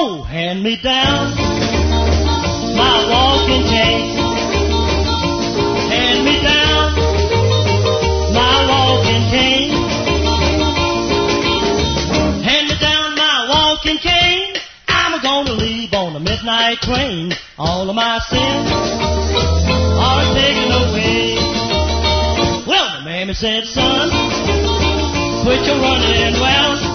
Oh, hand me down my walking cane. Hand me down my walking cane. Hand me down my walking cane. I'm gonna leave on the midnight train. All of my sins are taken away. Well, the mammy said, son, quit your running well.